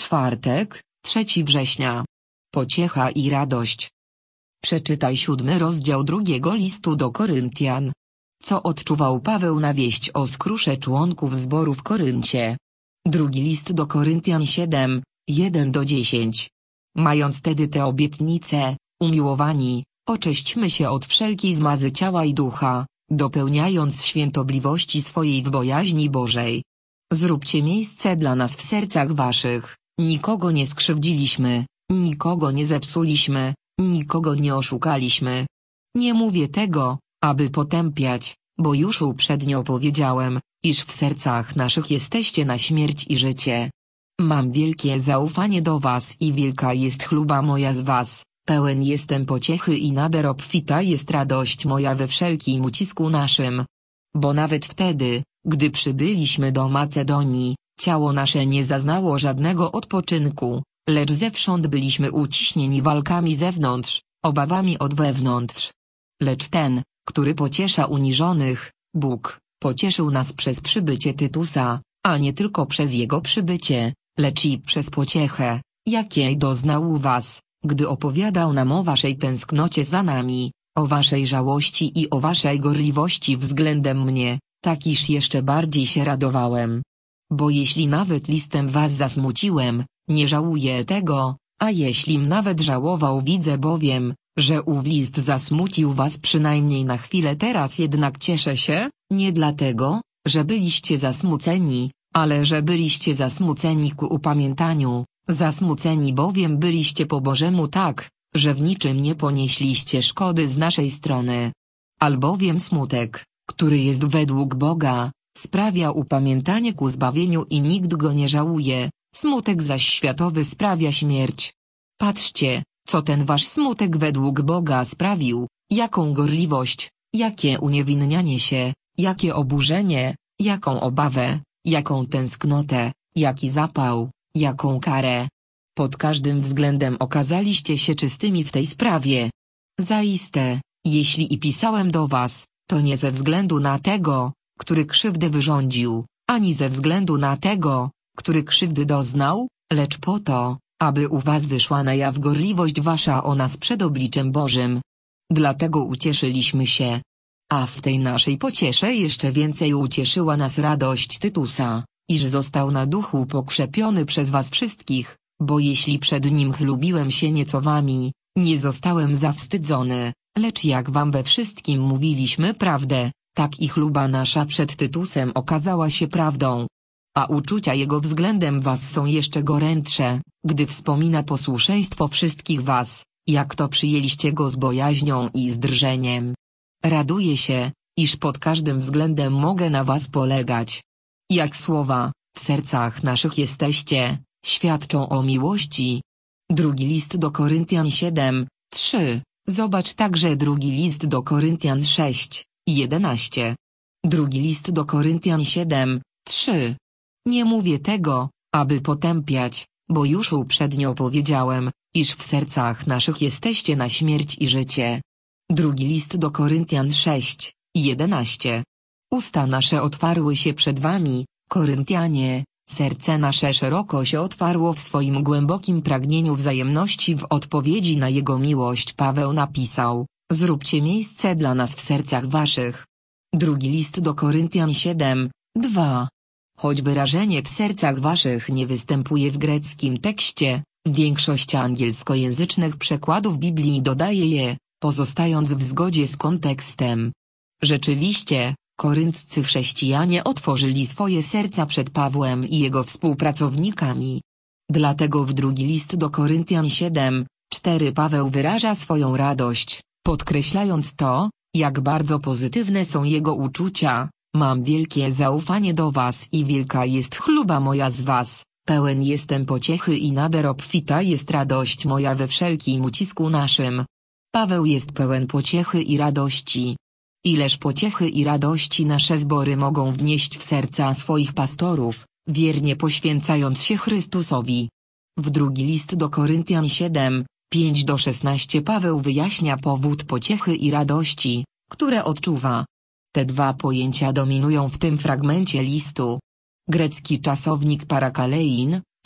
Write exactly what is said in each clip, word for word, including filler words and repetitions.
Czwartek, trzeciego września. Pociecha i radość. Przeczytaj siódmy rozdział drugiego listu do Koryntian. Co odczuwał Paweł na wieść o skrusze członków zboru w Koryncie? Drugi list do Koryntian siedem, jeden do dziesięć. Mając tedy te obietnice, umiłowani, oczyśćmy się od wszelkiej zmazy ciała i ducha, dopełniając świętobliwości swojej w bojaźni Bożej. Zróbcie miejsce dla nas w sercach waszych, nikogo nie skrzywdziliśmy, nikogo nie zepsuliśmy, nikogo nie oszukaliśmy. Nie mówię tego, aby potępiać, bo już uprzednio powiedziałem, iż w sercach naszych jesteście na śmierć i życie. Mam wielkie zaufanie do was i wielka jest chluba moja z was, pełen jestem pociechy i nader obfita jest radość moja we wszelkim ucisku naszym. Bo nawet wtedy, gdy przybyliśmy do Macedonii, ciało nasze nie zaznało żadnego odpoczynku, lecz zewsząd byliśmy uciśnieni walkami zewnątrz, obawami od wewnątrz. Lecz ten, który pociesza uniżonych, Bóg, pocieszył nas przez przybycie Tytusa, a nie tylko przez jego przybycie, lecz i przez pociechę, jakiej doznał u was, gdy opowiadał nam o waszej tęsknocie za nami, o waszej żałości i o waszej gorliwości względem mnie, tak iż jeszcze bardziej się radowałem. Bo jeśli nawet listem was zasmuciłem, nie żałuję tego, a jeślim nawet żałował, widzę bowiem, że ów list zasmucił was przynajmniej na chwilę. Teraz jednak cieszę się, nie dlatego, że byliście zasmuceni, ale że byliście zasmuceni ku upamiętaniu, zasmuceni bowiem byliście po Bożemu tak, że w niczym nie ponieśliście szkody z naszej strony. Albowiem smutek, który jest według Boga, sprawia upamiętanie ku zbawieniu i nikt go nie żałuje, smutek zaś światowy sprawia śmierć. Patrzcie, co ten wasz smutek według Boga sprawił, jaką gorliwość, jakie uniewinnianie się, jakie oburzenie, jaką obawę, jaką tęsknotę, jaki zapał, jaką karę. Pod każdym względem okazaliście się czystymi w tej sprawie. Zaiste, jeśli i pisałem do was, to nie ze względu na tego, który krzywdę wyrządził, ani ze względu na tego, który krzywdy doznał, lecz po to, aby u was wyszła na jaw gorliwość wasza o nas przed obliczem Bożym. Dlatego ucieszyliśmy się. A w tej naszej pociesze jeszcze więcej ucieszyła nas radość Tytusa, iż został na duchu pokrzepiony przez was wszystkich, bo jeśli przed nim chlubiłem się nieco wami, nie zostałem zawstydzony, lecz jak wam we wszystkim mówiliśmy prawdę, tak i chluba nasza przed Tytusem okazała się prawdą. A uczucia jego względem was są jeszcze gorętsze, gdy wspomina posłuszeństwo wszystkich was, jak to przyjęliście go z bojaźnią i z drżeniem. Raduję się, iż pod każdym względem mogę na was polegać. Jak słowa, w sercach naszych jesteście, świadczą o miłości. Drugi list do Koryntian siedem, trzy, zobacz także drugi list do Koryntian sześć, jedenaście. Drugi list do Koryntian siedem, trzy. Nie mówię tego, aby potępiać, bo już uprzednio powiedziałem, iż w sercach naszych jesteście na śmierć i życie. Drugi list do Koryntian sześć, jedenaście. Usta nasze otwarły się przed wami, Koryntianie, serce nasze szeroko się otwarło w swoim głębokim pragnieniu wzajemności w odpowiedzi na jego miłość. Paweł napisał, zróbcie miejsce dla nas w sercach waszych. Drugi list do Koryntian siedem, dwa. Choć wyrażenie w sercach waszych nie występuje w greckim tekście, większość angielskojęzycznych przekładów Biblii dodaje je, pozostając w zgodzie z kontekstem. Rzeczywiście, korynccy chrześcijanie otworzyli swoje serca przed Pawłem i jego współpracownikami. Dlatego w drugi list do Koryntian siedem, cztery Paweł wyraża swoją radość, podkreślając to, jak bardzo pozytywne są jego uczucia. Mam wielkie zaufanie do was i wielka jest chluba moja z was, pełen jestem pociechy i nader obfita jest radość moja we wszelkim ucisku naszym. Paweł jest pełen pociechy i radości. Ileż pociechy i radości nasze zbory mogą wnieść w serca swoich pastorów, wiernie poświęcając się Chrystusowi. W drugi list do Koryntian siedem, pięć do szesnastu Paweł wyjaśnia powód pociechy i radości, które odczuwa. Te dwa pojęcia dominują w tym fragmencie listu. Grecki czasownik parakalein,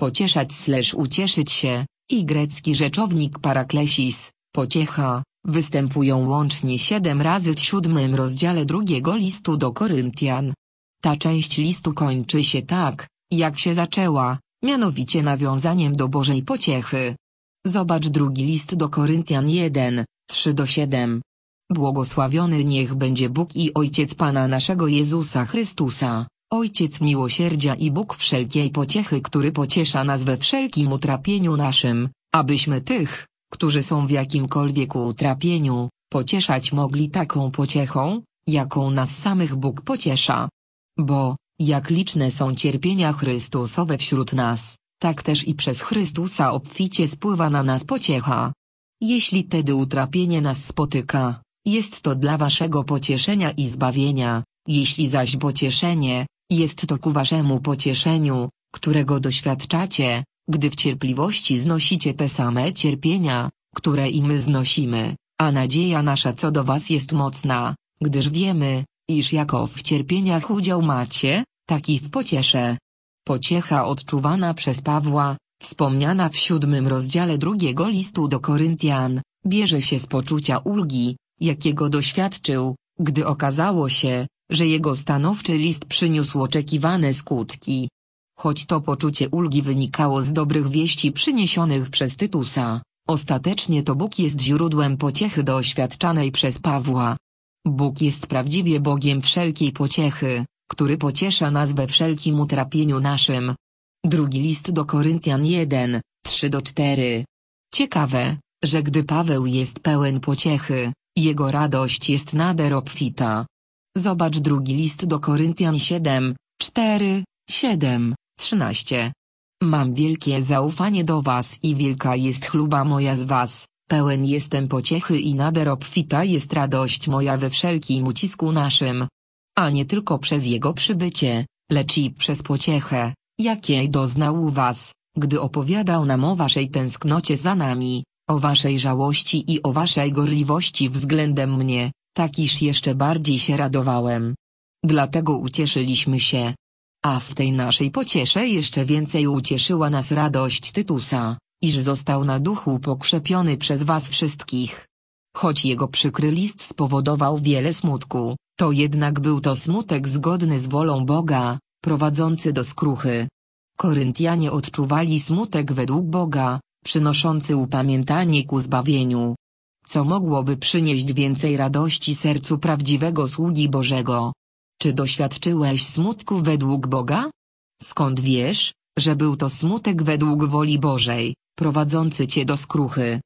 pocieszać slash ucieszyć się, i grecki rzeczownik paraklesis, pociecha, występują łącznie siedem razy w siódmym rozdziale drugiego listu do Koryntian. Ta część listu kończy się tak, jak się zaczęła, mianowicie nawiązaniem do Bożej pociechy. Zobacz drugi list do Koryntian jeden, trzy do siedem. Błogosławiony niech będzie Bóg i Ojciec Pana naszego Jezusa Chrystusa, Ojciec miłosierdzia i Bóg wszelkiej pociechy, który pociesza nas we wszelkim utrapieniu naszym, abyśmy tych, którzy są w jakimkolwiek utrapieniu, pocieszać mogli taką pociechą, jaką nas samych Bóg pociesza. Bo, jak liczne są cierpienia Chrystusowe wśród nas, tak też i przez Chrystusa obficie spływa na nas pociecha. Jeśli tedy utrapienie nas spotyka, jest to dla waszego pocieszenia i zbawienia, jeśli zaś pocieszenie, jest to ku waszemu pocieszeniu, którego doświadczacie, gdy w cierpliwości znosicie te same cierpienia, które i my znosimy, a nadzieja nasza co do was jest mocna, gdyż wiemy, iż jako w cierpieniach udział macie, tak i w pociesze. Pociecha odczuwana przez Pawła, wspomniana w siódmym rozdziale drugiego listu do Koryntian, bierze się z poczucia ulgi, jakiego doświadczył, gdy okazało się, że jego stanowczy list przyniósł oczekiwane skutki. Choć to poczucie ulgi wynikało z dobrych wieści przyniesionych przez Tytusa, ostatecznie to Bóg jest źródłem pociechy doświadczanej przez Pawła. Bóg jest prawdziwie Bogiem wszelkiej pociechy, który pociesza nas we wszelkim utrapieniu naszym. Drugi list do Koryntian jeden, trzy do czterech. Ciekawe, że gdy Paweł jest pełen pociechy, jego radość jest nader obfita. Zobacz drugi list do Koryntian siedem, cztery, siedem, trzynaście. Mam wielkie zaufanie do was i wielka jest chluba moja z was, pełen jestem pociechy i nader obfita jest radość moja we wszelkim ucisku naszym. A nie tylko przez jego przybycie, lecz i przez pociechę, jakiej doznał u was, gdy opowiadał nam o waszej tęsknocie za nami, o waszej żałości i o waszej gorliwości względem mnie, tak iż jeszcze bardziej się radowałem. Dlatego ucieszyliśmy się. A w tej naszej pociesze jeszcze więcej ucieszyła nas radość Tytusa, iż został na duchu pokrzepiony przez was wszystkich. Choć jego przykry list spowodował wiele smutku, to jednak był to smutek zgodny z wolą Boga, prowadzący do skruchy. Koryntianie odczuwali smutek według Boga, przynoszący upamiętanie ku zbawieniu. Co mogłoby przynieść więcej radości sercu prawdziwego sługi Bożego? Czy doświadczyłeś smutku według Boga? Skąd wiesz, że był to smutek według woli Bożej, prowadzący cię do skruchy?